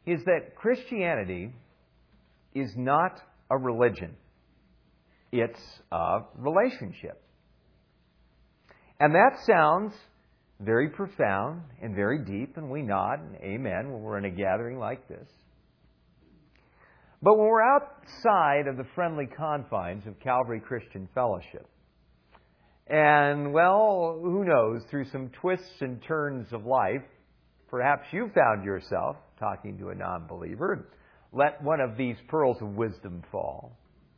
is that Christianity is not a religion. It's a relationship. And that sounds very profound and very deep, and we nod and amen when we're in a gathering like this. But when we're outside of the friendly confines of Calvary Christian Fellowship, and, well, who knows, through some twists and turns of life, perhaps you found yourself talking to a non-believer and let one of these pearls of wisdom fall.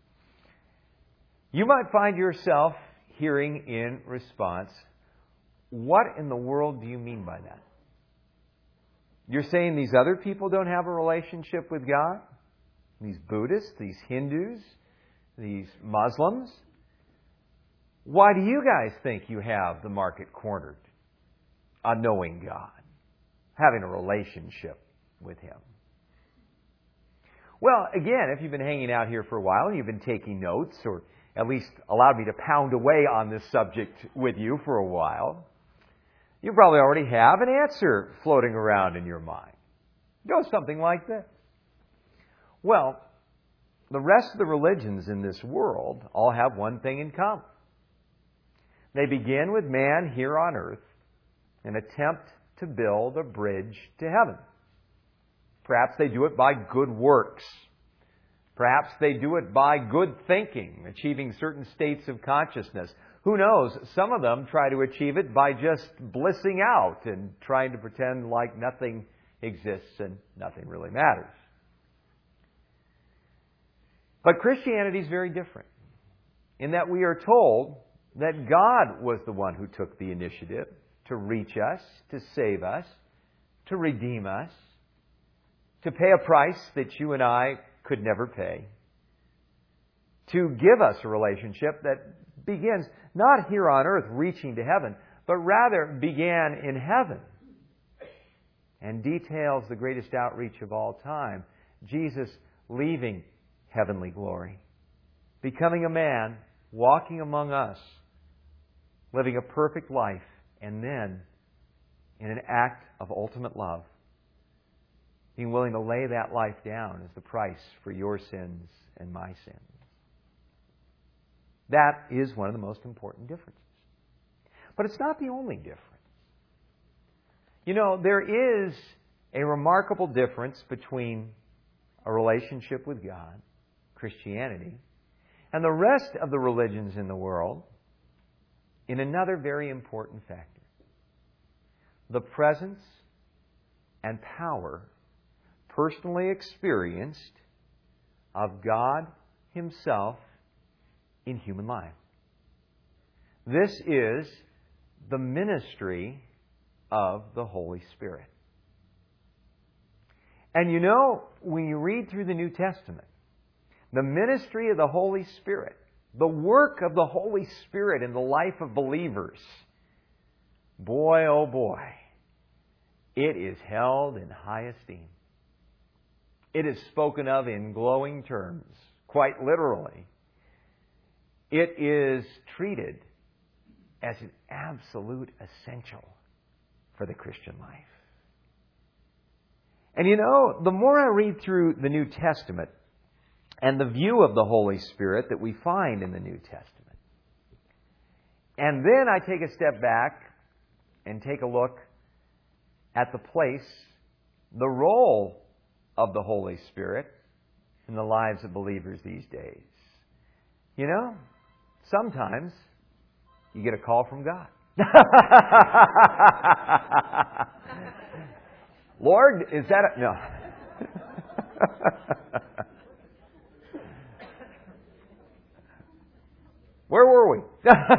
You might find yourself hearing in response, "What in the world do you mean by that? You're saying these other people don't have a relationship with God? These Buddhists, these Hindus, these Muslims? Why do you guys think you have the market cornered on knowing God, having a relationship with Him?" Well, again, if you've been hanging out here for a while and you've been taking notes, or at least allowed me to pound away on this subject with you for a while, you probably already have an answer floating around in your mind. It goes something like this. Well, the rest of the religions in this world all have one thing in common. They begin with man here on earth and attempt to build a bridge to heaven. Perhaps they do it by good works. Perhaps they do it by good thinking, achieving certain states of consciousness. Who knows? Some of them try to achieve it by just blissing out and trying to pretend like nothing exists and nothing really matters. But Christianity is very different in that we are told that God was the one who took the initiative to reach us, to save us, to redeem us, to pay a price that you and I could never pay, to give us a relationship that begins not here on earth reaching to heaven, but rather began in heaven and details the greatest outreach of all time, Jesus leaving heavenly glory, becoming a man, walking among us, living a perfect life, and then, in an act of ultimate love, being willing to lay that life down as the price for your sins and my sins. That is one of the most important differences. But it's not the only difference. You know, there is a remarkable difference between a relationship with God, Christianity, and the rest of the religions in the world in another very important factor: the presence and power personally experienced of God Himself in human life. This is the ministry of the Holy Spirit. And you know, when you read through the New Testament, the ministry of the Holy Spirit, the work of the Holy Spirit in the life of believers, boy, oh boy, it is held in high esteem. It is spoken of in glowing terms, quite literally. It is treated as an absolute essential for the Christian life. And you know, the more I read through the New Testament and the view of the Holy Spirit that we find in the New Testament, and then I take a step back and take a look at the place, the role of the Holy Spirit in the lives of believers these days. You know, sometimes you get a call from God. Lord, is that a... No. Where were we?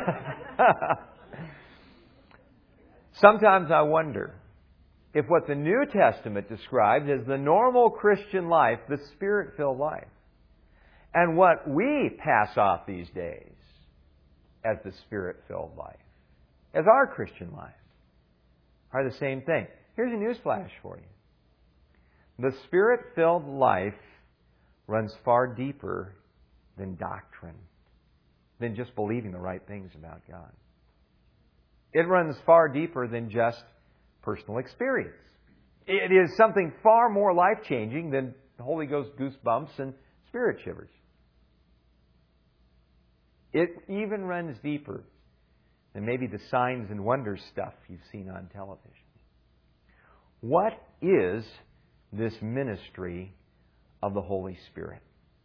Sometimes I wonder if what the New Testament describes as the normal Christian life, the Spirit-filled life, and what we pass off these days as the Spirit-filled life, as our Christian life, are the same thing. Here's a newsflash for you. The Spirit-filled life runs far deeper than doctrine, than just believing the right things about God. It runs far deeper than just personal experience. It is something far more life-changing than Holy Ghost goosebumps and spirit shivers. It even runs deeper than maybe the signs and wonders stuff you've seen on television. What is this ministry of the Holy Spirit?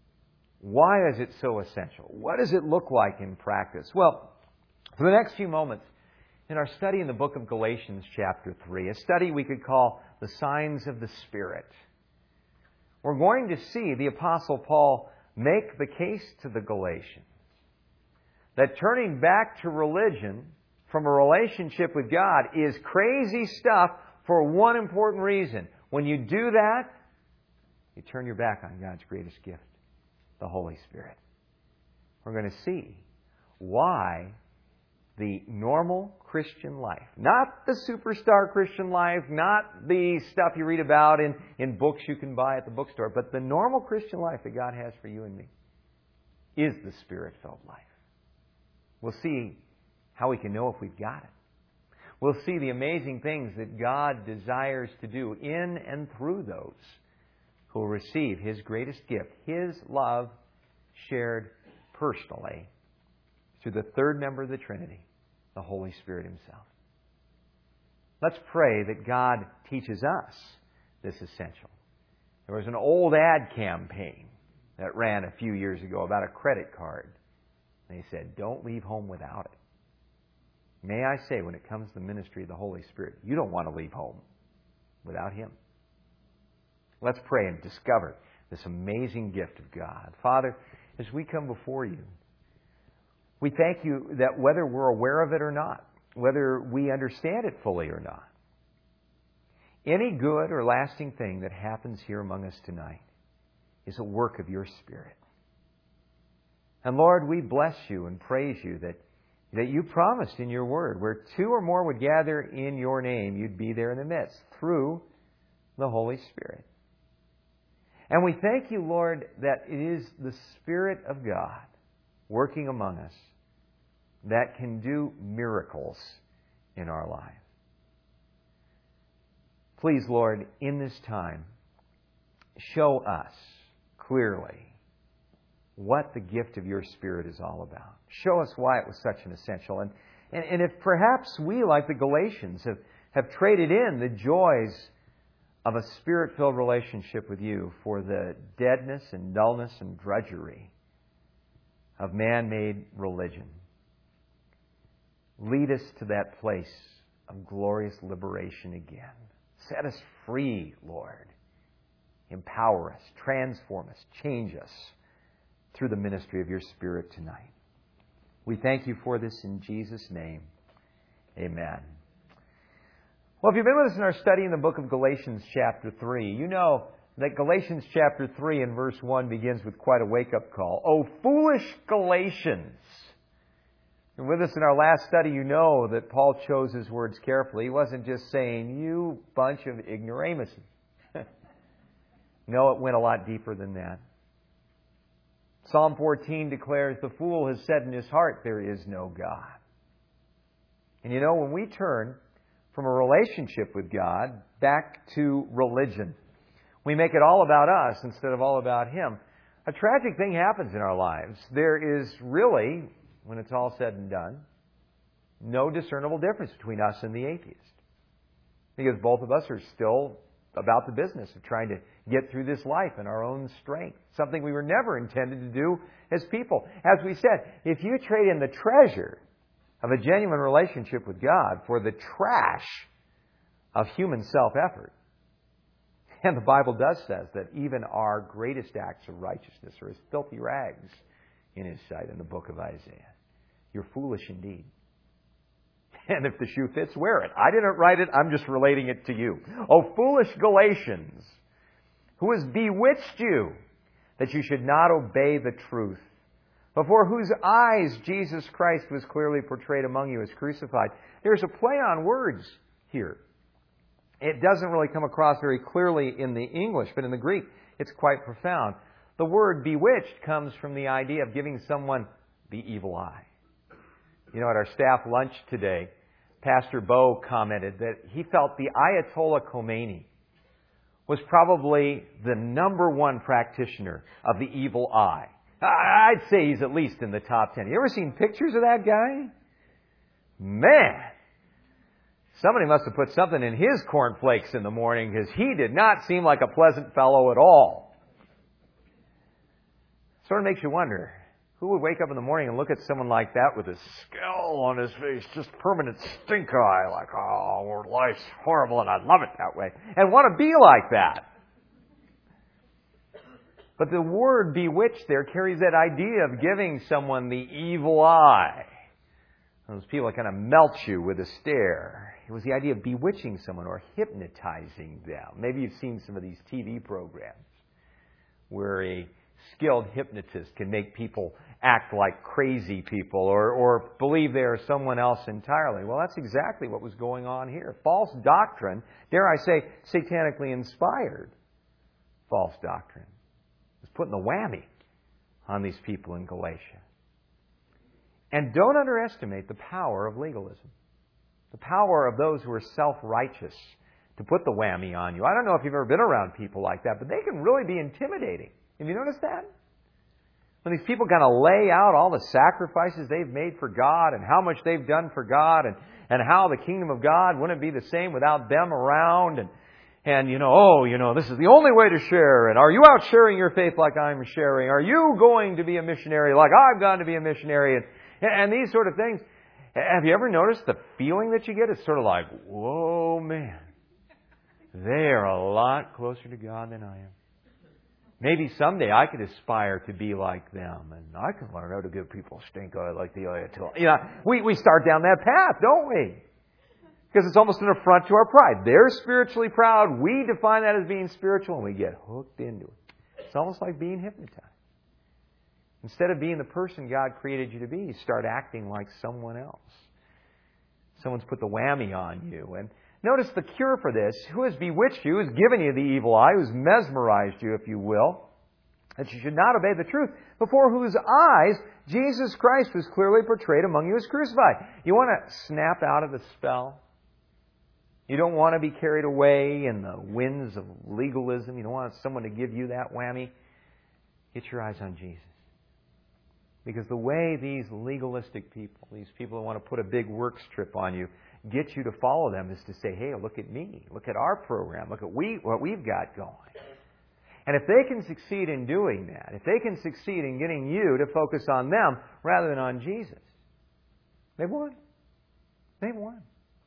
Why is it so essential? What does it look like in practice? Well, for the next few moments, in our study in the book of Galatians chapter 3, a study we could call the signs of the Spirit, we're going to see the Apostle Paul make the case to the Galatians that turning back to religion from a relationship with God is crazy stuff for one important reason. When you do that, you turn your back on God's greatest gift, the Holy Spirit. We're going to see why the normal Christian life, not the superstar Christian life, not the stuff you read about in books you can buy at the bookstore, but the normal Christian life that God has for you and me is the Spirit-filled life. We'll see how we can know if we've got it. We'll see the amazing things that God desires to do in and through those who will receive His greatest gift, His love shared personally through the third member of the Trinity, the Holy Spirit Himself. Let's pray that God teaches us this essential. There was an old ad campaign that ran a few years ago about a credit card. They said, don't leave home without it. May I say, when it comes to the ministry of the Holy Spirit, you don't want to leave home without Him. Let's pray and discover this amazing gift of God. Father, as we come before You, we thank You that whether we're aware of it or not, whether we understand it fully or not, any good or lasting thing that happens here among us tonight is a work of Your Spirit. And Lord, we bless You and praise You that You promised in Your Word, where two or more would gather in Your name, You'd be there in the midst through the Holy Spirit. And we thank You, Lord, that it is the Spirit of God working among us that can do miracles in our lives. Please, Lord, in this time, show us clearly what the gift of Your Spirit is all about. Show us why it was such an essential. And if perhaps we, like the Galatians, have traded in the joys of a Spirit-filled relationship with You for the deadness and dullness and drudgery of man-made religion, lead us to that place of glorious liberation again. Set us free, Lord. Empower us, transform us, change us through the ministry of Your Spirit tonight. We thank You for this in Jesus' name. Amen. Well, if you've been with us in our study in the book of Galatians chapter 3, you know that Galatians chapter 3 and verse 1 begins with quite a wake-up call. "O foolish Galatians!" And with us in our last study, you know that Paul chose his words carefully. He wasn't just saying, "You bunch of ignoramuses." No, it went a lot deeper than that. Psalm 14 declares, "The fool has said in his heart, there is no God." And you know, when we turn from a relationship with God back to religion, we make it all about us instead of all about Him, a tragic thing happens in our lives. There is really, when it's all said and done, no discernible difference between us and the atheist. Because both of us are still about the business of trying to get through this life in our own strength. Something we were never intended to do as people. As we said, if you trade in the treasure of a genuine relationship with God for the trash of human self-effort, and the Bible does says that even our greatest acts of righteousness are as filthy rags in His sight in the book of Isaiah, you're foolish indeed. And if the shoe fits, wear it. I didn't write it. I'm just relating it to you. "O foolish Galatians, who has bewitched you that you should not obey the truth, before whose eyes Jesus Christ was clearly portrayed among you as crucified." There's a play on words here. It doesn't really come across very clearly in the English, but in the Greek, it's quite profound. The word bewitched comes from the idea of giving someone the evil eye. You know, at our staff lunch today, Pastor Bo commented that he felt the Ayatollah Khomeini was probably the number one practitioner of the evil eye. I'd say he's at least in the top 10. You ever seen pictures of that guy? Man! Somebody must have put something in his cornflakes in the morning, because he did not seem like a pleasant fellow at all. Sort of makes you wonder, who would wake up in the morning and look at someone like that with a scowl on his face, just permanent stink eye, like, oh, life's horrible and I love it that way, and want to be like that. But the word bewitched there carries that idea of giving someone the evil eye. Those people that kind of melt you with a stare. It was the idea of bewitching someone or hypnotizing them. Maybe you've seen some of these TV programs where a skilled hypnotist can make people act like crazy people or believe they are someone else entirely. Well, that's exactly what was going on here. False doctrine, dare I say, satanically inspired false doctrine, was putting the whammy on these people in Galatia. And don't underestimate the power of legalism. The power of those who are self-righteous to put the whammy on you. I don't know if you've ever been around people like that, but they can really be intimidating. Have you noticed that? When these people kind of lay out all the sacrifices they've made for God and how much they've done for God and how the kingdom of God wouldn't be the same without them around and this is the only way to share. And are you out sharing your faith like I'm sharing? Are you going to be a missionary like I've gone to be a missionary? And these sort of things. Have you ever noticed the feeling that you get? It's sort of like, whoa, man. They are a lot closer to God than I am. Maybe someday I could aspire to be like them, and I can learn how to give people stink eye like the Ayatollah. We start down that path, don't we? Because it's almost an affront to our pride. They're spiritually proud. We define that as being spiritual, and we get hooked into it. It's almost like being hypnotized. Instead of being the person God created you to be, you start acting like someone else. Someone's put the whammy on you. And notice the cure for this. Who has bewitched you, who's given you the evil eye, who's mesmerized you, if you will, that you should not obey the truth, before whose eyes Jesus Christ was clearly portrayed among you as crucified. You want to snap out of the spell? You don't want to be carried away in the winds of legalism. You don't want someone to give you that whammy. Get your eyes on Jesus. Because the way these legalistic people, these people who want to put a big works trip on you, get you to follow them is to say, hey, look at me. Look at our program. Look at what we've got going. And if they can succeed in doing that, if they can succeed in getting you to focus on them rather than on Jesus, they've won. They've won.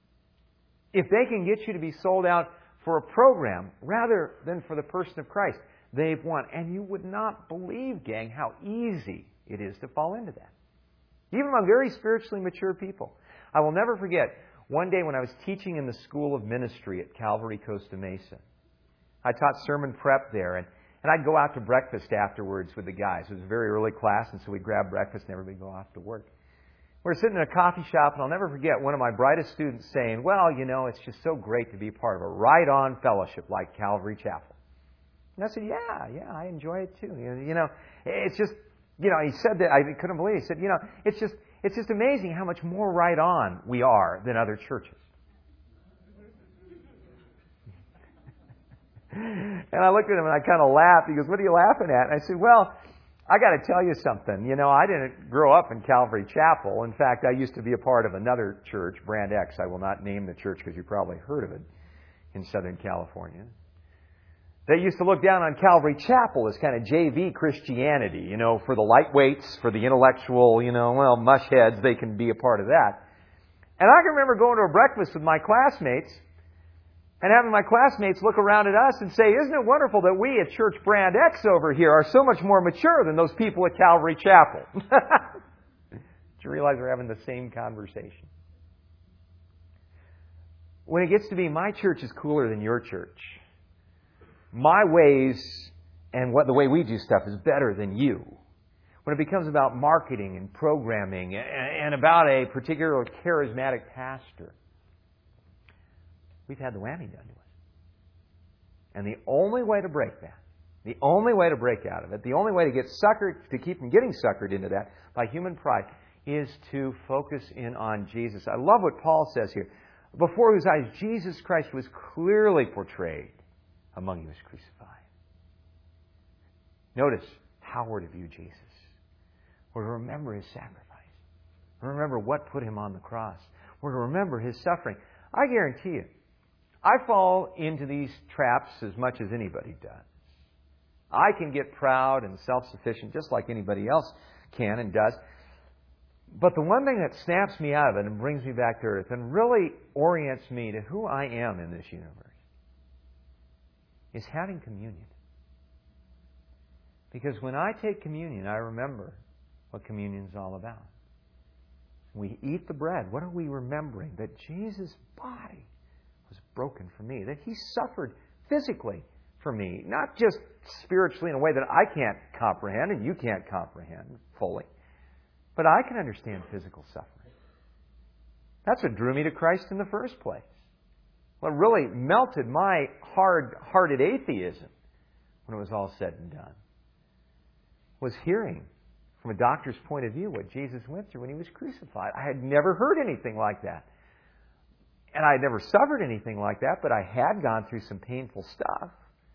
If they can get you to be sold out for a program rather than for the person of Christ, they've won. And you would not believe, gang, how easy it is to fall into that. Even among very spiritually mature people. I will never forget one day when I was teaching in the School of Ministry at Calvary Costa Mesa. I taught sermon prep there, and I'd go out to breakfast afterwards with the guys. It was a very early class, and so we'd grab breakfast and everybody would go off to work. We were sitting in a coffee shop, and I'll never forget one of my brightest students saying, well, it's just so great to be part of a right-on fellowship like Calvary Chapel. And I said, yeah, I enjoy it too. It's just, he said that, I couldn't believe it. He said, it's just amazing how much more right on we are than other churches. And I looked at him and I kind of laughed. He goes, what are you laughing at? And I said, well, I got to tell you something. I didn't grow up in Calvary Chapel. In fact, I used to be a part of another church, Brand X. I will not name the church because you probably heard of it in Southern California. They used to look down on Calvary Chapel as kind of JV Christianity, for the lightweights, for the intellectual, mush heads, they can be a part of that. And I can remember going to a breakfast with my classmates and having my classmates look around at us and say, isn't it wonderful that we at Church Brand X over here are so much more mature than those people at Calvary Chapel? Do you realize we're having the same conversation? When it gets to be my church is cooler than your church, my ways and the way we do stuff is better than you. When it becomes about marketing and programming and about a particular charismatic pastor, we've had the whammy done to us. And the only way to break that, the only way to break out of it, the only way to get suckered, to keep from getting suckered into that by human pride, is to focus in on Jesus. I love what Paul says here. Before whose eyes Jesus Christ was clearly portrayed among you is crucified. Notice how we're to view Jesus. We're to remember His sacrifice. Remember what put Him on the cross. We're to remember His suffering. I guarantee you, I fall into these traps as much as anybody does. I can get proud and self-sufficient just like anybody else can and does. But the one thing that snaps me out of it and brings me back to earth and really orients me to who I am in this universe is having communion. Because when I take communion, I remember what communion is all about. We eat the bread. What are we remembering? That Jesus' body was broken for me. That He suffered physically for me. Not just spiritually in a way that I can't comprehend and you can't comprehend fully. But I can understand physical suffering. That's what drew me to Christ in the first place. What really melted my hard-hearted atheism when it was all said and done was hearing from a doctor's point of view what Jesus went through when He was crucified. I had never heard anything like that. And I had never suffered anything like that, but I had gone through some painful stuff.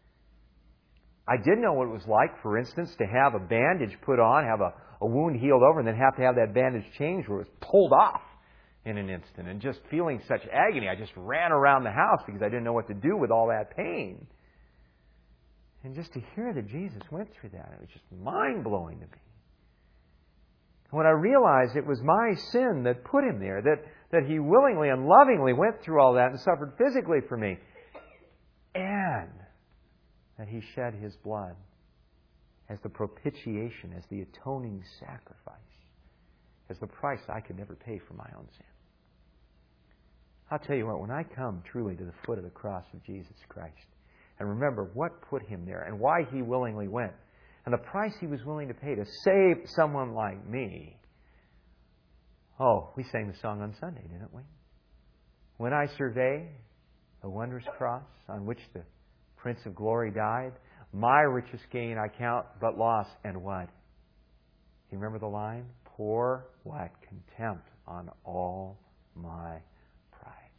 I did know what it was like, for instance, to have a bandage put on, have a wound healed over, and then have to have that bandage changed where it was pulled off in an instant. And just feeling such agony, I just ran around the house because I didn't know what to do with all that pain. And just to hear that Jesus went through that, it was just mind-blowing to me. When I realized it was my sin that put Him there, that He willingly and lovingly went through all that and suffered physically for me, and that He shed His blood as the propitiation, as the atoning sacrifice, as the price I could never pay for my own sin. I'll tell you what, when I come truly to the foot of the cross of Jesus Christ, and remember what put Him there and why He willingly went, and the price He was willing to pay to save someone like me. Oh, we sang the song on Sunday, didn't we? When I survey the wondrous cross on which the Prince of Glory died, my richest gain I count but loss, and what? You remember the line? Pour what? Contempt on all my pride.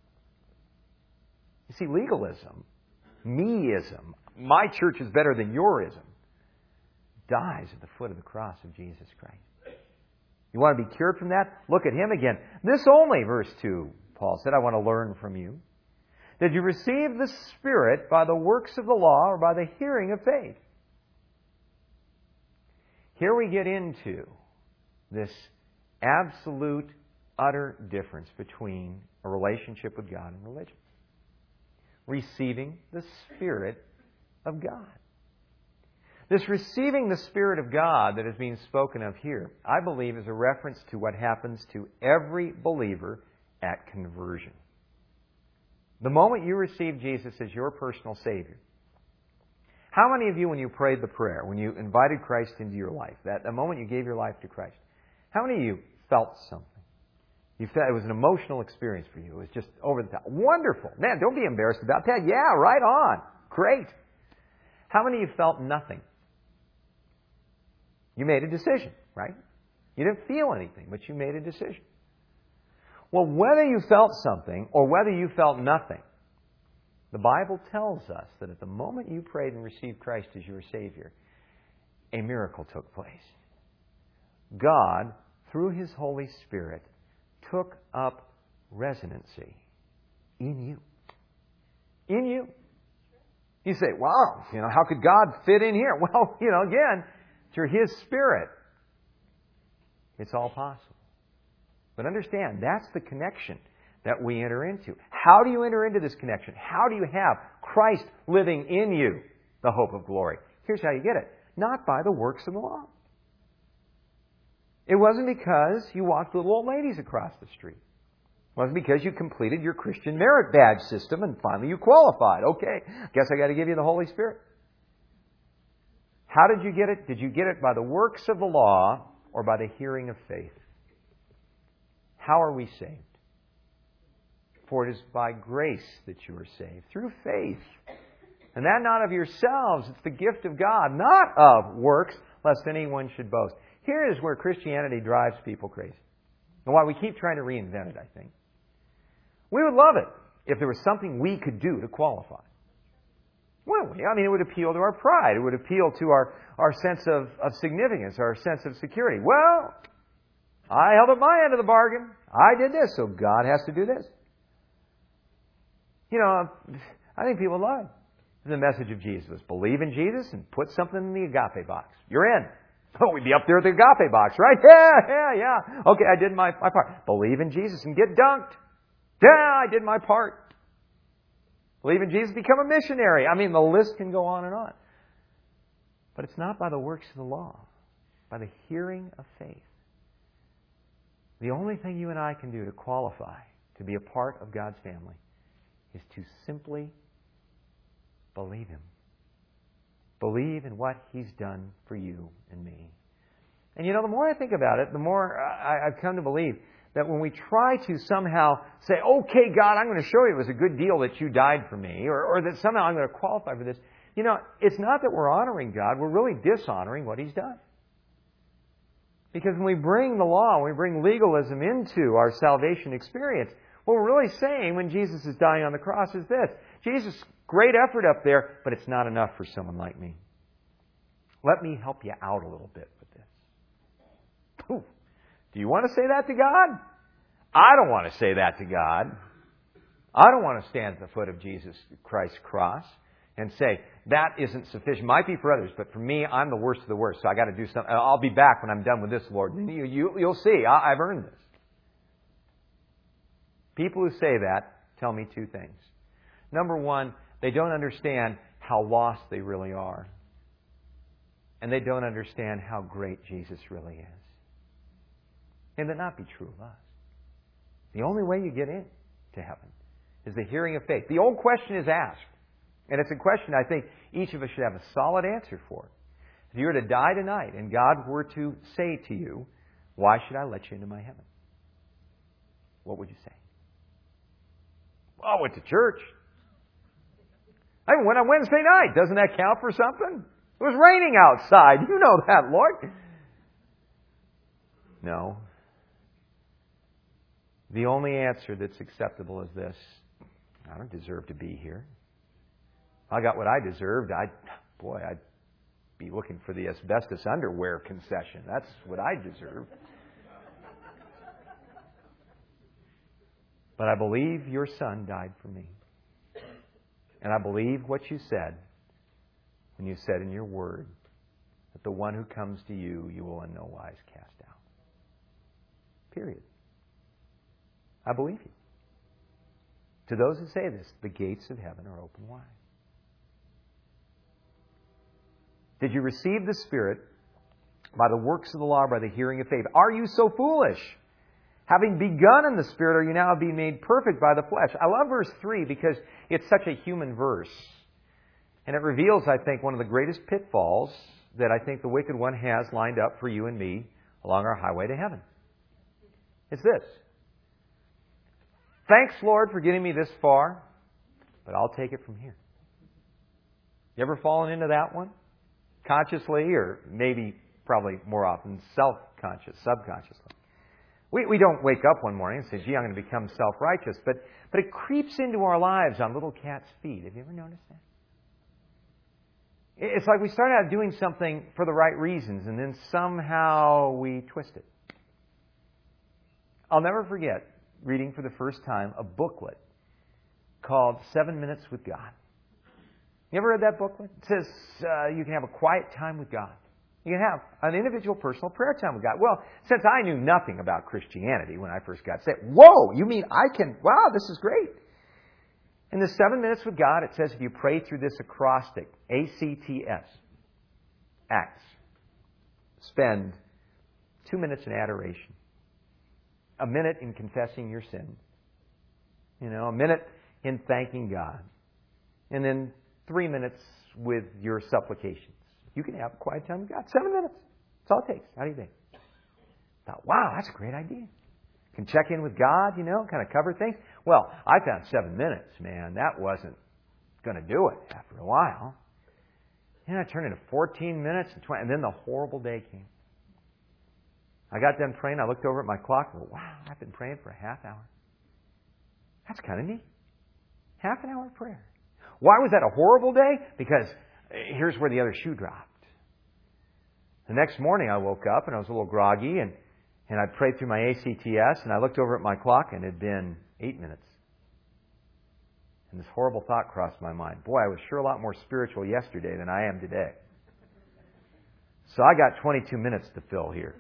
You see, legalism, meism, my church is better than yourism, dies at the foot of the cross of Jesus Christ. You want to be cured from that? Look at Him again. This only, verse 2, Paul said, I want to learn from you. Did you receive the Spirit by the works of the law or by the hearing of faith? Here we get into this absolute, utter difference between a relationship with God and religion. Receiving the Spirit of God. This receiving the Spirit of God that is being spoken of here, I believe, is a reference to what happens to every believer at conversion. The moment you receive Jesus as your personal Savior, how many of you, when you prayed the prayer, when you invited Christ into your life, that the moment you gave your life to Christ, how many of you felt something? You felt it was an emotional experience for you. It was just over the top. Wonderful. Man, don't be embarrassed about that. Yeah, right on. Great. How many of you felt nothing? You made a decision, right? You didn't feel anything, but you made a decision. Well, whether you felt something or whether you felt nothing, the Bible tells us that at the moment you prayed and received Christ as your Savior, a miracle took place. God, through His Holy Spirit, took up residency in you. In you. You say, wow, how could God fit in here? Well, again, through His Spirit, it's all possible. But understand, that's the connection that we enter into. How do you enter into this connection? How do you have Christ living in you, the hope of glory? Here's how you get it. Not by the works of the law. It wasn't because you walked little old ladies across the street. It wasn't because you completed your Christian merit badge system and finally you qualified. Okay, guess I got to give you the Holy Spirit. How did you get it? Did you get it by the works of the law or by the hearing of faith? How are we saved? For it is by grace that you are saved, through faith. And that not of yourselves, it's the gift of God, not of works, lest anyone should boast. Here is where Christianity drives people crazy. And why we keep trying to reinvent it, I think. We would love it if there was something we could do to qualify. Wouldn't we? I mean, it would appeal to our pride. It would appeal to our sense of significance, our sense of security. Well, I held up my end of the bargain. I did this, so God has to do this. You know, I think people lie. The message of Jesus. Believe in Jesus and put something in the agape box. You're in. Oh, we'd be up there at the agape box, right? Yeah. Okay, I did my part. Believe in Jesus and get dunked. Yeah, I did my part. Believe in Jesus, become a missionary. I mean, the list can go on and on. But it's not by the works of the law, by the hearing of faith. The only thing you and I can do to qualify to be a part of God's family is to simply believe Him. Believe in what He's done for you and me. And you know, the more I think about it, the more I've come to believe that when we try to somehow say, okay, God, I'm going to show you it was a good deal that you died for me, or that somehow I'm going to qualify for this, you know, it's not that we're honoring God, we're really dishonoring what He's done. Because when we bring the law, when we bring legalism into our salvation experience, what we're really saying when Jesus is dying on the cross is this: Jesus, great effort up there, but it's not enough for someone like me. Let me help you out a little bit with this. Poof. Do you want to say that to God? I don't want to say that to God. I don't want to stand at the foot of Jesus Christ's cross and say, that isn't sufficient. Might be for others, but for me, I'm the worst of the worst, so I got to do something. I'll be back when I'm done with this, Lord. You'll see. I've earned this. People who say that tell me two things. Number one, they don't understand how lost they really are. And they don't understand how great Jesus really is. And that not be true of us. The only way you get in to heaven is the hearing of faith. The old question is asked. And it's a question I think each of us should have a solid answer for. If you were to die tonight and God were to say to you, why should I let you into my heaven? What would you say? Well, I went to church. I went on Wednesday night. Doesn't that count for something? It was raining outside. You know that, Lord. No. The only answer that's acceptable is this: I don't deserve to be here. I got what I deserved. I'd be looking for the asbestos underwear concession. That's what I deserve. But I believe your Son died for me. And I believe what you said when you said in your word that the one who comes to you, you will in no wise cast out. Period. I believe you. To those who say this, the gates of heaven are open wide. Did you receive the Spirit by the works of the law, by the hearing of faith? Are you so foolish? Having begun in the Spirit, are you now being made perfect by the flesh? I love verse 3 because it's such a human verse. And it reveals, I think, one of the greatest pitfalls that I think the wicked one has lined up for you and me along our highway to heaven. It's this: thanks, Lord, for getting me this far, but I'll take it from here. You ever fallen into that one? Consciously, or maybe probably more often subconsciously. We don't wake up one morning and say, gee, I'm going to become self-righteous. But it creeps into our lives on little cat's feet. Have you ever noticed that? It's like we start out doing something for the right reasons, and then somehow we twist it. I'll never forget reading for the first time a booklet called 7 Minutes with God. You ever read that booklet? It says you can have a quiet time with God. You can have an individual personal prayer time with God. Well, since I knew nothing about Christianity when I first got saved, whoa, you mean I can, wow, this is great. In the 7 Minutes with God, it says if you pray through this acrostic, ACTS, acts, spend 2 minutes in adoration, a minute in confessing your sins, a minute in thanking God, and then 3 minutes with your supplications. You can have a quiet time with God. 7 minutes. That's all it takes. How do you think? I thought, wow, that's a great idea. Can check in with God, kind of cover things. Well, I found 7 minutes, man. That wasn't going to do it after a while. And I turned into 14 minutes and 20, and then the horrible day came. I got done praying. I looked over at my clock and went, wow, I've been praying for a half hour. That's kind of neat. Half an hour of prayer. Why was that a horrible day? Because here's where the other shoe dropped. The next morning I woke up and I was a little groggy and I prayed through my ACTS and I looked over at my clock and it had been 8 minutes. And this horrible thought crossed my mind. Boy, I was sure a lot more spiritual yesterday than I am today. So I got 22 minutes to fill here.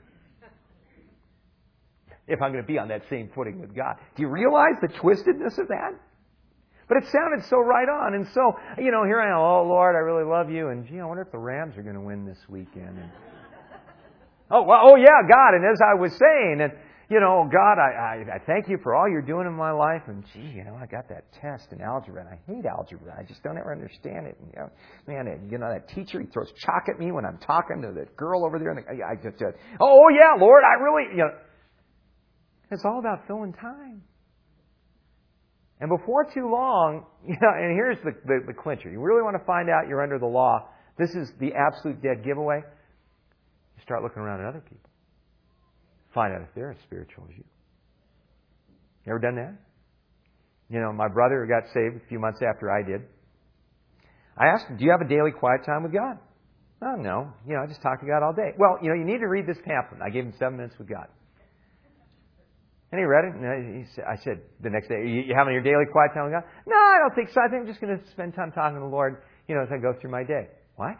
If I'm going to be on that same footing with God. Do you realize the twistedness of that? But it sounded so right on. And so, here I am. Oh, Lord, I really love you. And, I wonder if the Rams are going to win this weekend. And, oh, yeah, God. And as I was saying, and, God, I thank you for all you're doing in my life. And, I got that test in algebra. And I hate algebra. I just don't ever understand it. And, that teacher, he throws chalk at me when I'm talking to the girl over there. And I just said, oh, yeah, Lord, I really, It's all about filling time. And before too long, and here's the clincher. You really want to find out you're under the law. This is the absolute dead giveaway. You start looking around at other people. Find out if they're as spiritual as you. You ever done that? My brother got saved a few months after I did. I asked him, do you have a daily quiet time with God? Oh, no. I just talk to God all day. Well, you need to read this pamphlet. I gave him 7 minutes with God. And he read it, and I said the next day, you having your daily quiet time with God? No, I don't think so. I think I'm just going to spend time talking to the Lord, as I go through my day. What?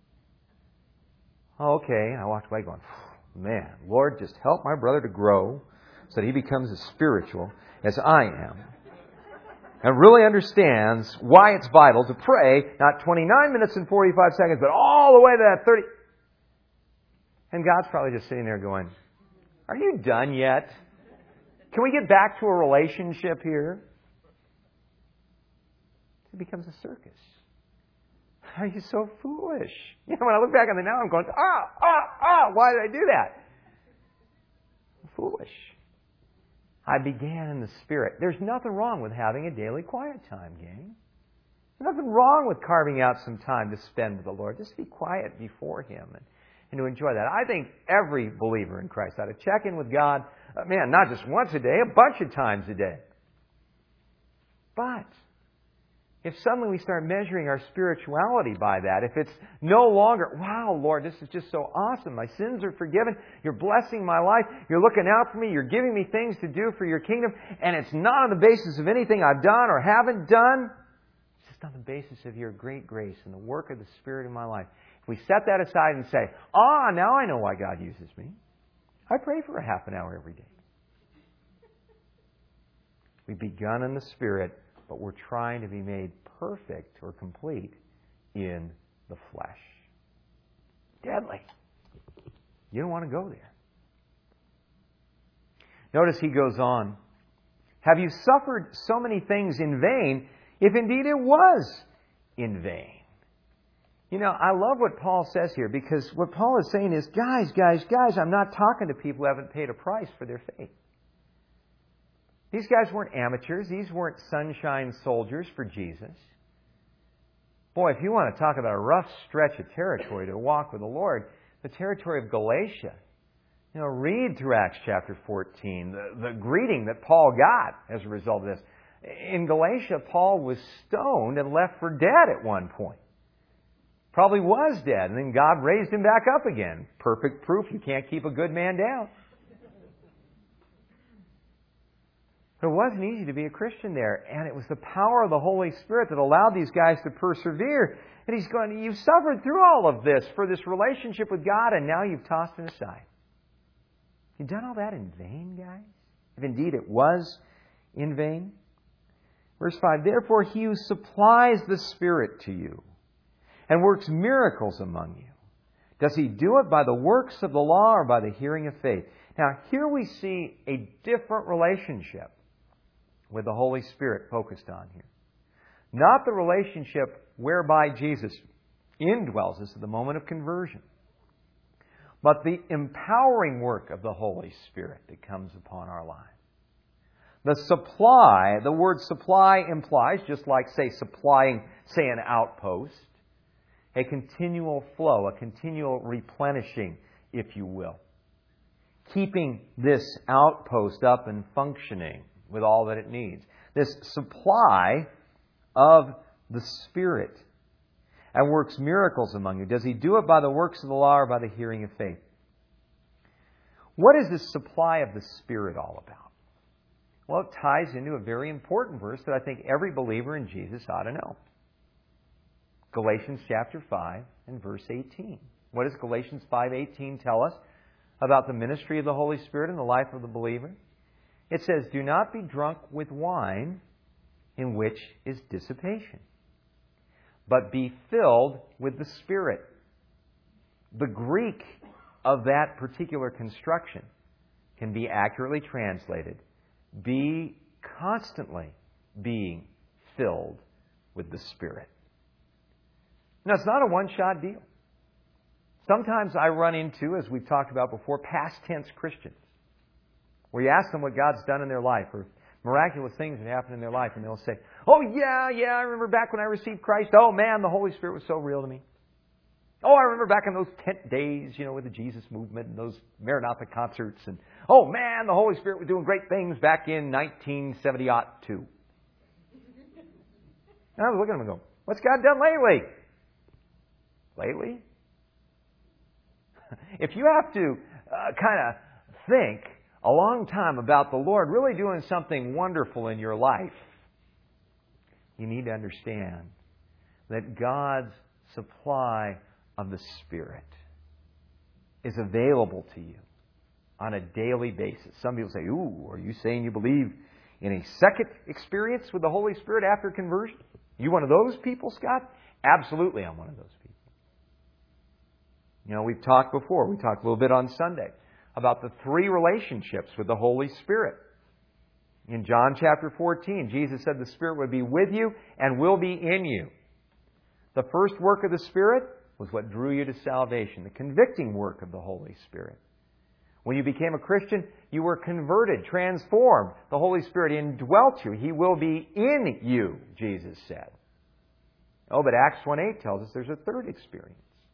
Oh, okay. And I walked away going, man, Lord, just help my brother to grow so that he becomes as spiritual as I am. And really understands why it's vital to pray, not 29 minutes and 45 seconds, but all the way to that 30. And God's probably just sitting there going, are you done yet? Can we get back to a relationship here? It becomes a circus. Are you so foolish? When I look back on it now, I'm going, why did I do that? I'm foolish. I began in the Spirit. There's nothing wrong with having a daily quiet time, gang. There's nothing wrong with carving out some time to spend with the Lord. Just be quiet before Him and to enjoy that. I think every believer in Christ ought to check in with God, not just once a day, a bunch of times a day. But if suddenly we start measuring our spirituality by that, if it's no longer, wow, Lord, this is just so awesome. My sins are forgiven. You're blessing my life. You're looking out for me. You're giving me things to do for your kingdom. And it's not on the basis of anything I've done or haven't done. It's just on the basis of your great grace and the work of the Spirit in my life. If we set that aside and say, now I know why God uses me. I pray for a half an hour every day. We've begun in the Spirit, but we're trying to be made perfect or complete in the flesh. Deadly. You don't want to go there. Notice he goes on. Have you suffered so many things in vain, if indeed it was in vain? I love what Paul says here, because what Paul is saying is, guys, I'm not talking to people who haven't paid a price for their faith. These guys weren't amateurs. These weren't sunshine soldiers for Jesus. Boy, if you want to talk about a rough stretch of territory to walk with the Lord, the territory of Galatia. Read through Acts chapter 14, the greeting that Paul got as a result of this. In Galatia, Paul was stoned and left for dead at one point. Probably was dead, and then God raised him back up again. Perfect proof you can't keep a good man down. But it wasn't easy to be a Christian there, and it was the power of the Holy Spirit that allowed these guys to persevere. And he's going, you've suffered through all of this for this relationship with God, and now you've tossed it aside. You've done all that in vain, guys? If indeed it was in vain. Verse 5, therefore he who supplies the Spirit to you and works miracles among you, does he do it by the works of the law or by the hearing of faith? Now, here we see a different relationship with the Holy Spirit focused on here. Not the relationship whereby Jesus indwells us at the moment of conversion, but the empowering work of the Holy Spirit that comes upon our lives. The supply, the word supply implies, just like, say, supplying, say, an outpost, a continual flow, a continual replenishing, if you will. Keeping this outpost up and functioning with all that it needs. This supply of the Spirit, and works miracles among you? Does He do it by the works of the law or by the hearing of faith? What is this supply of the Spirit all about? Well, it ties into a very important verse that I think every believer in Jesus ought to know. Galatians chapter 5 and verse 18. What does Galatians 5:18 tell us about the ministry of the Holy Spirit in the life of the believer? It says, "Do not be drunk with wine, in which is dissipation, but be filled with the Spirit." The Greek of that particular construction can be accurately translated, be constantly being filled with the Spirit. Now, it's not a one-shot deal. Sometimes I run into, as we've talked about before, past tense Christians, where you ask them what God's done in their life, or miraculous things that happen in their life, and they'll say, "Oh, yeah, I remember back when I received Christ. Oh, man, the Holy Spirit was so real to me. Oh, I remember back in those tent days, with the Jesus movement and those Maranatha concerts. And, oh, man, the Holy Spirit was doing great things back in 1972. And I was looking at them and go, "What's God done lately?" Lately? If you have to kind of think a long time about the Lord really doing something wonderful in your life, you need to understand that God's supply of the Spirit is available to you on a daily basis. Some people say, "Ooh, are you saying you believe in a second experience with the Holy Spirit after conversion? You one of those people, Scott?" Absolutely, I'm one of those people. We've talked before. We talked a little bit on Sunday about the three relationships with the Holy Spirit. In John chapter 14, Jesus said the Spirit would be with you and will be in you. The first work of the Spirit was what drew you to salvation, the convicting work of the Holy Spirit. When you became a Christian, you were converted, transformed. The Holy Spirit indwelt you. He will be in you, Jesus said. Oh, but Acts 1:8 tells us there's a third experience.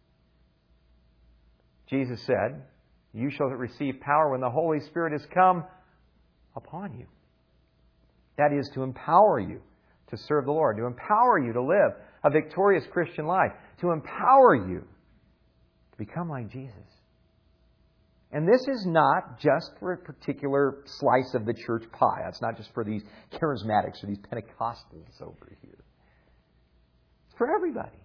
Jesus said, "You shall receive power when the Holy Spirit has come upon you." That is to empower you to serve the Lord, to empower you to live a victorious Christian life, to empower you to become like Jesus. And this is not just for a particular slice of the church pie. That's not just for these charismatics or these Pentecostals over here. It's for everybody.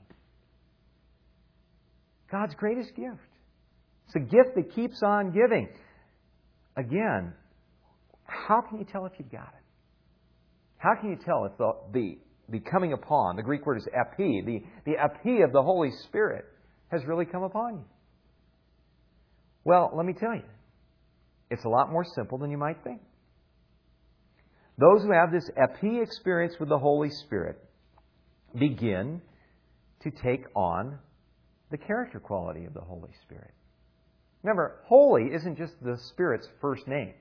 God's greatest gift. It's a gift that keeps on giving. Again, how can you tell if you've got it? How can you tell if the coming upon, the Greek word is epi, the epi of the Holy Spirit has really come upon you? Well, let me tell you, it's a lot more simple than you might think. Those who have this epi experience with the Holy Spirit begin to take on the character quality of the Holy Spirit. Remember, holy isn't just the Spirit's first name.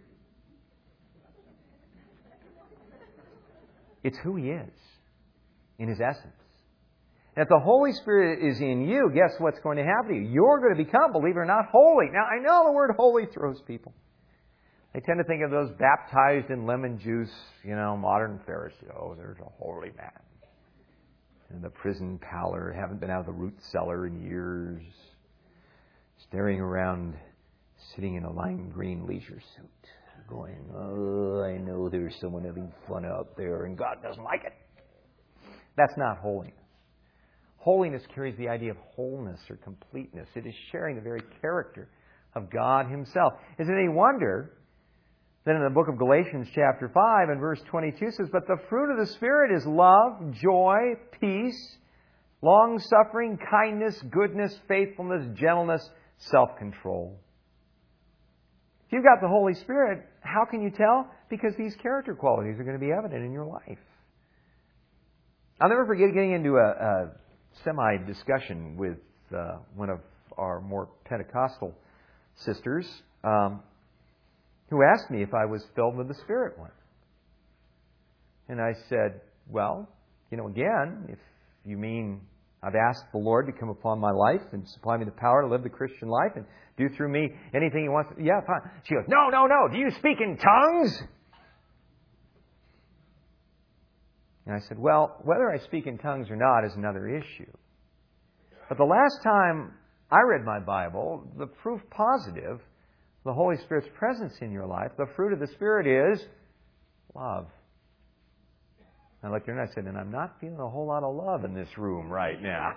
It's who He is in His essence. And if the Holy Spirit is in you, guess what's going to happen to you? You're going to become, believe it or not, holy. Now, I know the word holy throws people. They tend to think of those baptized in lemon juice, modern Pharisees. Oh, there's a holy man. In the prison pallor, haven't been out of the root cellar in years. Staring around, sitting in a lime green leisure suit, going, "Oh, I know there's someone having fun out there, and God doesn't like it." That's not holiness. Holiness carries the idea of wholeness or completeness. It is sharing the very character of God Himself. Is it any wonder that in the book of Galatians chapter 5 and verse 22 says, "But the fruit of the Spirit is love, joy, peace, long-suffering, kindness, goodness, faithfulness, gentleness, self-control." If you've got the Holy Spirit, how can you tell? Because these character qualities are going to be evident in your life. I'll never forget getting into a semi-discussion with one of our more Pentecostal sisters who asked me if I was filled with the Spirit once. And I said, "Well, again, if you mean I've asked the Lord to come upon my life and supply me the power to live the Christian life and do through me anything He wants." Yeah, fine. She goes, No. Do you speak in tongues?" And I said, well, whether I speak in tongues or not is another issue. But the last time I read my Bible, the proof positive, the Holy Spirit's presence in your life, the fruit of the Spirit is love. I looked at her and I said, and I'm not feeling a whole lot of love in this room right now.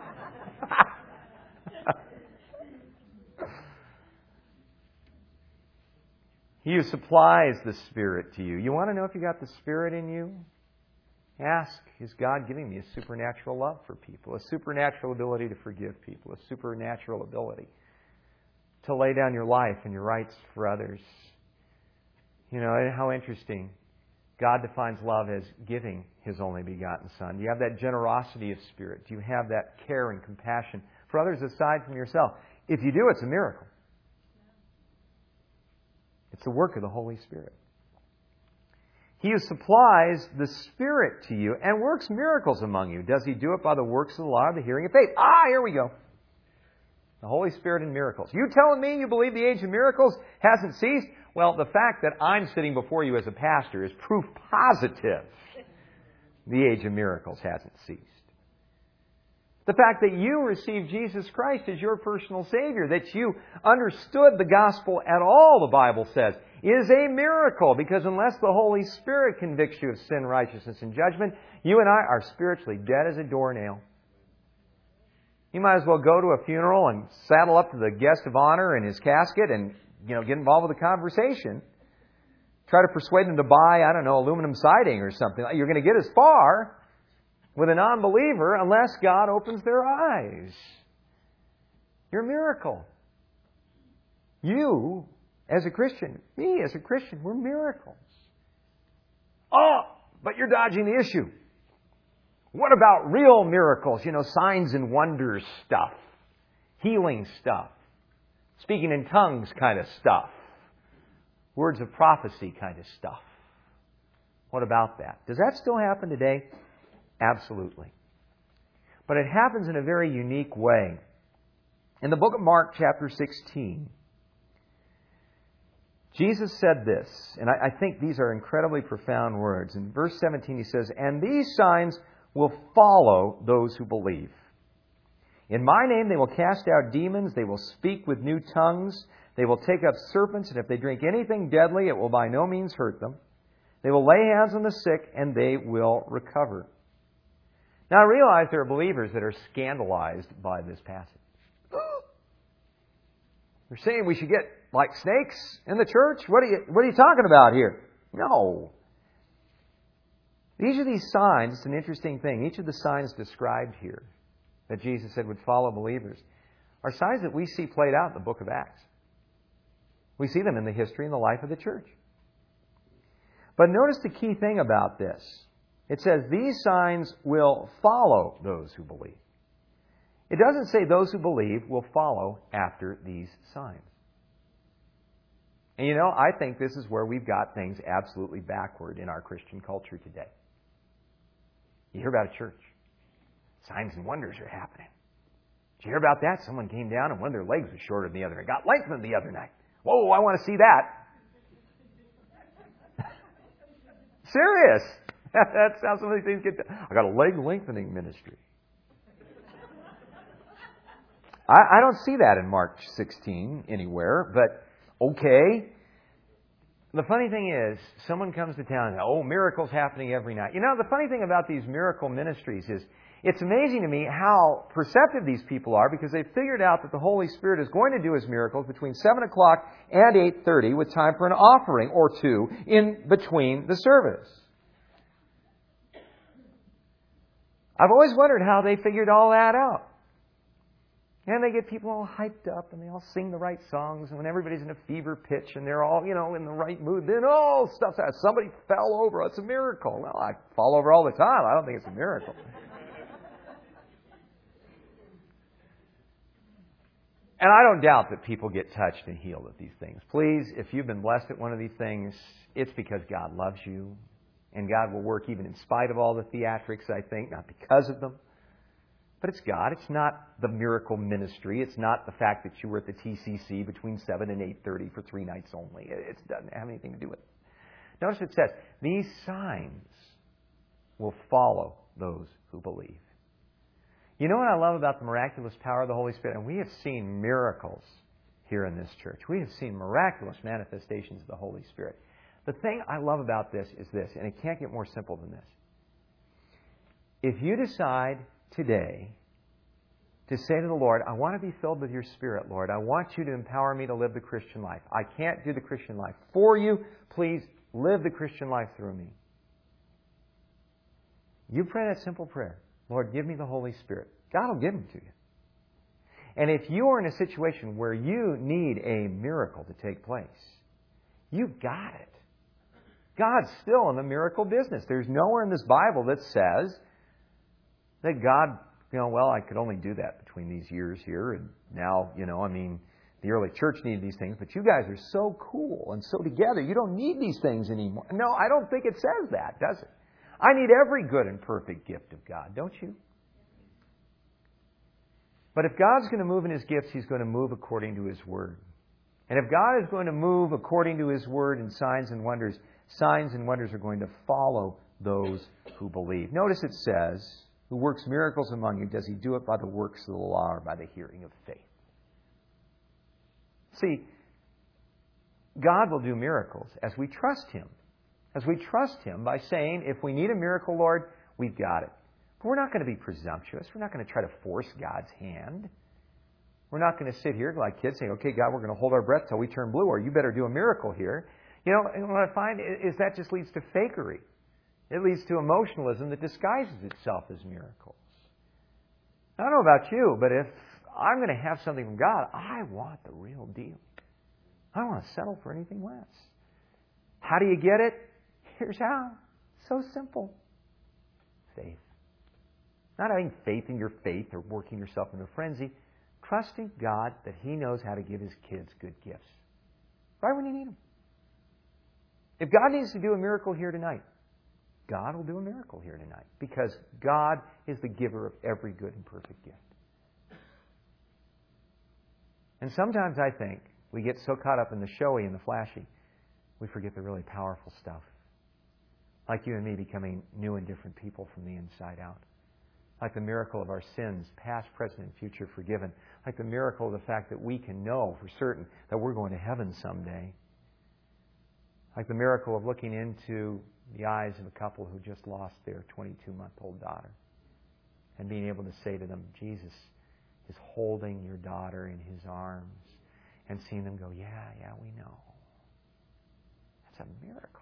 He who supplies the Spirit to you. You want to know if you got the Spirit in you? Ask, is God giving me a supernatural love for people, a supernatural ability to forgive people, a supernatural ability to lay down your life and your rights for others? You know, how interesting. God defines love as giving His only begotten Son. Do you have that generosity of spirit? Do you have that care and compassion for others aside from yourself? If you do, it's a miracle. It's the work of the Holy Spirit. He who supplies the Spirit to you and works miracles among you. Does He do it by the works of the law or the hearing of faith? Here we go. The Holy Spirit and miracles. You telling me you believe the age of miracles hasn't ceased? Well, the fact that I'm sitting before you as a pastor is proof positive the age of miracles hasn't ceased. The fact that you received Jesus Christ as your personal Savior, that you understood the gospel at all, the Bible says, is a miracle. Because unless the Holy Spirit convicts you of sin, righteousness, and judgment, you and I are spiritually dead as a doornail. You might as well go to a funeral and saddle up to the guest of honor in his casket and, get involved with a conversation. Try to persuade them to buy, aluminum siding or something. You're going to get as far with a non-believer unless God opens their eyes. You're a miracle. You, as a Christian, me as a Christian, we're miracles. But you're dodging the issue. What about real miracles? Signs and wonders stuff. Healing stuff. Speaking in tongues kind of stuff. Words of prophecy kind of stuff. What about that? Does that still happen today? Absolutely. But it happens in a very unique way. In the book of Mark, chapter 16, Jesus said this, and I think these are incredibly profound words. In verse 17 He says, "And these signs will follow those who believe. In my name they will cast out demons, they will speak with new tongues, they will take up serpents, and if they drink anything deadly, it will by no means hurt them. They will lay hands on the sick, and they will recover." Now I realize there are believers that are scandalized by this passage. They're saying we should get like snakes in the church? What are you talking about here? No. Each of these signs, it's an interesting thing, each of the signs described here that Jesus said would follow believers are signs that we see played out in the book of Acts. We see them in the history and the life of the church. But notice the key thing about this. It says, these signs will follow those who believe. It doesn't say those who believe will follow after these signs. And I think this is where we've got things absolutely backward in our Christian culture today. You hear about a church. Signs and wonders are happening. Did you hear about that? Someone came down and one of their legs was shorter than the other and got lengthened the other night. Whoa, I want to see that. Serious. That's how some of these things get done. I got a leg lengthening ministry. I don't see that in Mark 16 anywhere, but okay. The funny thing is, someone comes to town and, miracles happening every night. The funny thing about these miracle ministries is, it's amazing to me how perceptive these people are because they've figured out that the Holy Spirit is going to do His miracles between 7 o'clock and 8:30 with time for an offering or two in between the service. I've always wondered how they figured all that out. And they get people all hyped up and they all sing the right songs. And when everybody's in a fever pitch and they're all, in the right mood, then, stuff that somebody fell over. It's a miracle. Well, I fall over all the time. I don't think it's a miracle. And I don't doubt that people get touched and healed at these things. Please, if you've been blessed at one of these things, it's because God loves you. And God will work even in spite of all the theatrics, I think, not because of them. But it's God. It's not the miracle ministry. It's not the fact that you were at the TCC between 7 and 8:30 for 3 nights only. It doesn't have anything to do with it. Notice it says, these signs will follow those who believe. You know what I love about the miraculous power of the Holy Spirit? And we have seen miracles here in this church. We have seen miraculous manifestations of the Holy Spirit. The thing I love about this is this, and it can't get more simple than this. If you decide today to say to the Lord, I want to be filled with your Spirit, Lord. I want you to empower me to live the Christian life. I can't do the Christian life for you. Please live the Christian life through me. You pray that simple prayer. Lord, give me the Holy Spirit. God will give Him to you. And if you are in a situation where you need a miracle to take place, you've got it. God's still in the miracle business. There's nowhere in this Bible that says that God, well, I could only do that between these years here, and now, the early church needed these things, but you guys are so cool and so together, you don't need these things anymore. No, I don't think it says that, does it? I need every good and perfect gift of God, don't you? But if God's going to move in His gifts, He's going to move according to His Word. And if God is going to move according to His Word in signs and wonders are going to follow those who believe. Notice it says, who works miracles among you, does He do it by the works of the law or by the hearing of faith? See, God will do miracles as we trust Him. As we trust Him by saying, if we need a miracle, Lord, we've got it. But we're not going to be presumptuous. We're not going to try to force God's hand. We're not going to sit here like kids saying, okay, God, we're going to hold our breath till we turn blue, or you better do a miracle here. And what I find is that just leads to fakery. It leads to emotionalism that disguises itself as miracles. I don't know about you, but if I'm going to have something from God, I want the real deal. I don't want to settle for anything less. How do you get it? Here's how. So simple. Faith. Not having faith in your faith or working yourself into a frenzy. Trusting God that He knows how to give His kids good gifts. Right when you need them. If God needs to do a miracle here tonight, God will do a miracle here tonight. Because God is the giver of every good and perfect gift. And sometimes I think we get so caught up in the showy and the flashy, we forget the really powerful stuff. Like you and me becoming new and different people from the inside out. Like the miracle of our sins, past, present, and future forgiven. Like the miracle of the fact that we can know for certain that we're going to heaven someday. Like the miracle of looking into the eyes of a couple who just lost their 22-month-old daughter. And being able to say to them, Jesus is holding your daughter in His arms. And seeing them go, yeah, we know. That's a miracle.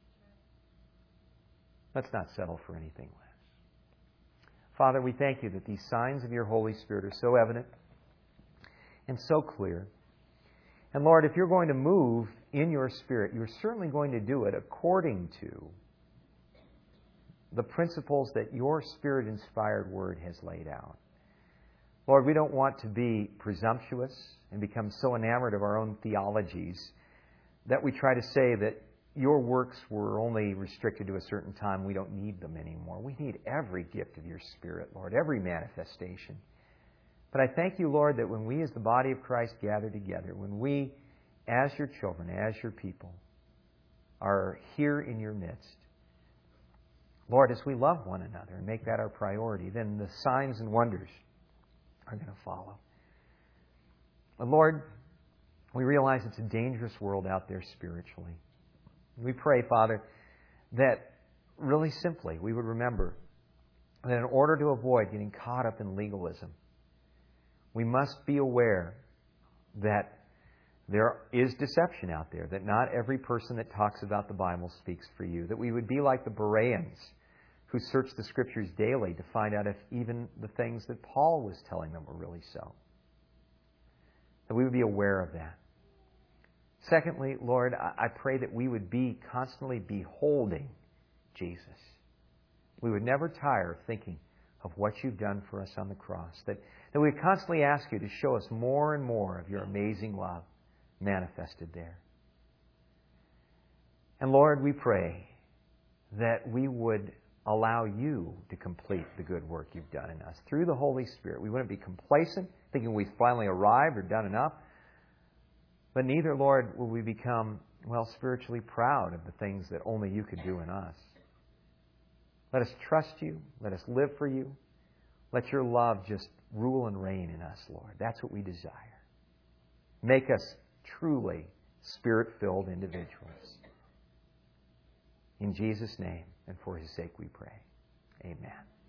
Let's not settle for anything less. Father, we thank You that these signs of Your Holy Spirit are so evident and so clear. And Lord, if You're going to move in Your Spirit, You're certainly going to do it according to the principles that Your Spirit-inspired Word has laid out. Lord, we don't want to be presumptuous and become so enamored of our own theologies that we try to say that Your works were only restricted to a certain time. We don't need them anymore. We need every gift of Your Spirit, Lord, every manifestation. But I thank You, Lord, that when we as the body of Christ gather together, when we as Your children, as Your people, are here in Your midst, Lord, as we love one another and make that our priority, then the signs and wonders are going to follow. And Lord, we realize it's a dangerous world out there spiritually. We pray, Father, that really simply we would remember that in order to avoid getting caught up in legalism, we must be aware that there is deception out there, that not every person that talks about the Bible speaks for You, that we would be like the Bereans who searched the Scriptures daily to find out if even the things that Paul was telling them were really so. That we would be aware of that. Secondly, Lord, I pray that we would be constantly beholding Jesus. We would never tire of thinking of what You've done for us on the cross. That we would constantly ask You to show us more and more of Your amazing love manifested there. And Lord, we pray that we would allow You to complete the good work You've done in us through the Holy Spirit. We wouldn't be complacent, thinking we've finally arrived or done enough. But neither, Lord, will we become, spiritually proud of the things that only You could do in us. Let us trust You. Let us live for You. Let Your love just rule and reign in us, Lord. That's what we desire. Make us truly Spirit-filled individuals. In Jesus' name and for His sake we pray. Amen.